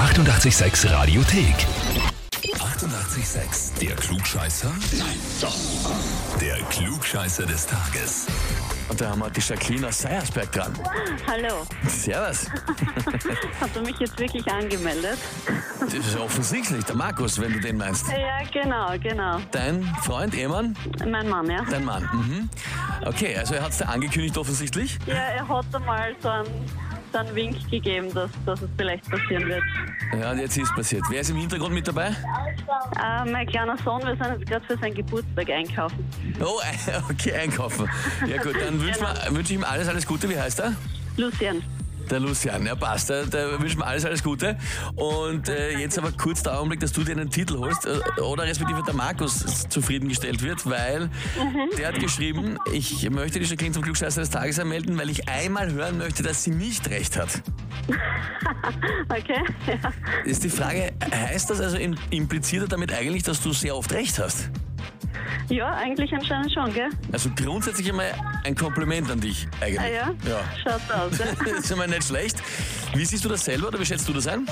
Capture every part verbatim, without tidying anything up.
achtundachtzig Komma sechs Radiothek. achtundachtzig Komma sechs. Der Klugscheißer? Nein, doch. Der Klugscheißer des Tages. Und da haben wir die Jacqueline aus Seiersberg dran. Hallo. Servus. Hast du mich jetzt wirklich angemeldet? Das ist offensichtlich der Markus, wenn du den meinst. Ja, genau, genau. Dein Freund, Ehemann? Mein Mann, ja. Dein Mann. Mhm. Okay, also er hat es dir angekündigt offensichtlich. Ja, er hat einmal so einen, so einen Wink gegeben, dass, dass es vielleicht passieren wird. Ja, und jetzt ist es passiert. Wer ist im Hintergrund mit dabei? Äh, mein kleiner Sohn, wir sind jetzt gerade für seinen Geburtstag einkaufen. Oh, okay, einkaufen. Ja gut, dann wünsche Genau. wünsch ich ihm alles, alles Gute. Wie heißt er? Lucian. Der Lucian, ja passt. Da, da wünschen wir alles, alles Gute. Und äh, jetzt aber kurz der Augenblick, dass du dir einen Titel holst äh, oder respektive der Markus zufriedengestellt wird, weil mhm. der hat geschrieben, ich möchte die Jacqueline zum Klugscheißer des Tages anmelden, weil ich einmal hören möchte, dass sie nicht recht hat. Okay, ja. Ist die Frage, heißt das also, impliziert er damit eigentlich, dass du sehr oft recht hast? Ja, eigentlich anscheinend schon, gell? Also grundsätzlich einmal ein Kompliment an dich eigentlich. Ah ja? Ja. Schaut aus, ja. Das ist einmal nicht schlecht. Wie siehst du das selber oder wie schätzt du das ein?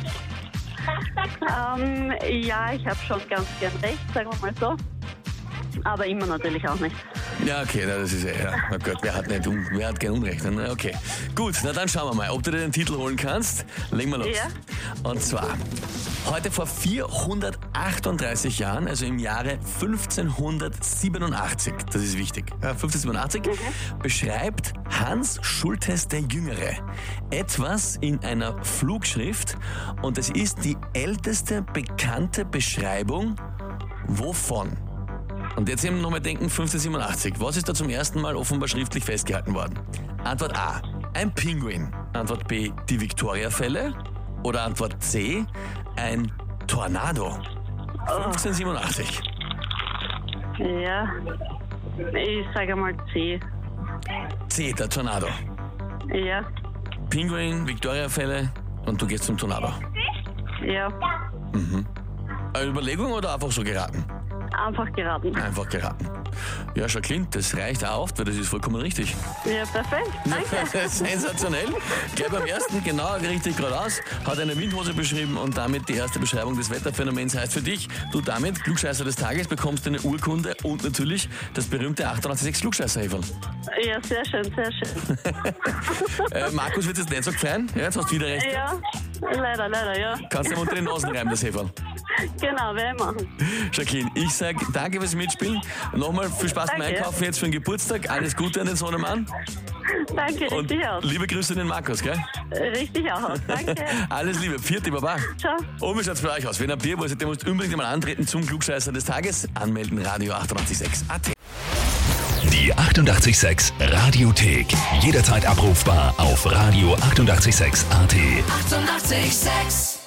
ähm, ja, ich habe schon ganz gern recht, sagen wir mal so. Aber immer natürlich auch nicht. Ja, okay, na, das ist ja, ja. Oh Gott, wer hat, nicht, un- wer hat kein Unrecht? Na, okay, gut, na dann schauen wir mal, ob du dir den Titel holen kannst. Legen wir los. Ja. Und zwar, heute vor vierhundertachtunddreißig Jahren, also im Jahre fünfzehnhundertsiebenundachtzig, das ist wichtig, ja, fünfzehnhundertsiebenundachtzig, mhm. beschreibt Hans Schultes der Jüngere etwas in einer Flugschrift und es ist die älteste bekannte Beschreibung wovon? Und jetzt eben nochmal denken, fünfzehnhundertsiebenundachtzig. Was ist da zum ersten Mal offenbar schriftlich festgehalten worden? Antwort A, ein Pinguin. Antwort B, die Victoria-Fälle. Oder Antwort C, ein Tornado. fünfzehnhundertsiebenundachtzig. Ja, ich sage mal C. C, der Tornado. Ja, Pinguin, Victoria-Fälle und du gehst zum Tornado. ja, Eine Überlegung oder einfach so geraten? einfach geraten. Einfach geraten. Ja, Jacqueline, das reicht auch oft, weil das ist vollkommen richtig. Ja, perfekt, danke. Sensationell. Gleich beim ersten, genau, richtig geradeaus, hat eine Windhose beschrieben und damit die erste Beschreibung des Wetterphänomens heißt für dich, du damit, Klugscheißer des Tages, bekommst eine Urkunde und natürlich das berühmte achtundachtzig Komma sechs Klugscheißer-Häferl. Ja, sehr schön, sehr schön. äh, Markus wird es nicht so gefallen, ja, jetzt hast du wieder recht. Ja, leider, leider, ja. Kannst du ihm unter den Nasen reiben, das Häferl. Genau, werde ich machen. Jacqueline, ich sag danke fürs Mitspielen. Nochmal viel Spaß beim Danke. Einkaufen jetzt für den Geburtstag. Alles Gute an den Sohnemann. Danke, Und richtig aus. liebe Grüße an den Markus, gell? Richtig aus, danke. Alles Liebe. Vierte Baba. Ciao. Und wie schaut's bei euch aus? Wenn ihr Bier wollt, ihr müsst unbedingt einmal antreten zum Klugscheißer des Tages. Anmelden, Radio achtundachtzig Komma sechs A T. Die achtundachtzig Komma sechs Radiothek. Jederzeit abrufbar auf Radio achtundachtzig Komma sechs A T. achtundachtzig Komma sechs